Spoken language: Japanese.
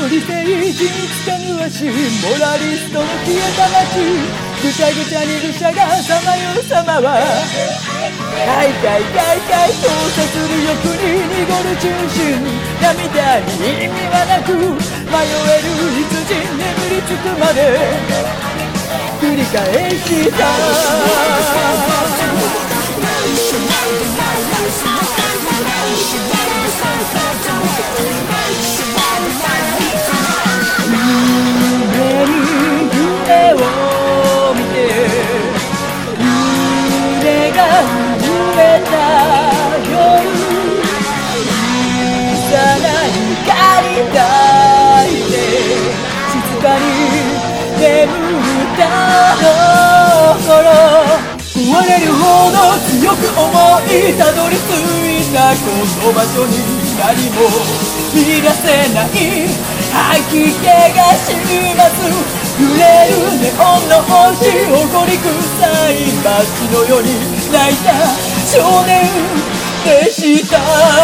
理性地につかぬ足、モラリストの消えた街、ぐちゃぐちゃに愚者がさまよう様は、かいかいかいかい交差する欲に濁る中心、涙に意味はなく迷える羊、眠りつくまで繰り返した夢に夢を見て、夢が増えた夜、小さな光抱いて静かに眠ったの頃、壊れるほど強く思いたどり着いたこの場所に何も逃がせない吐き気がします揺れるネオンの星、誇り臭い街のように泣いた少年でした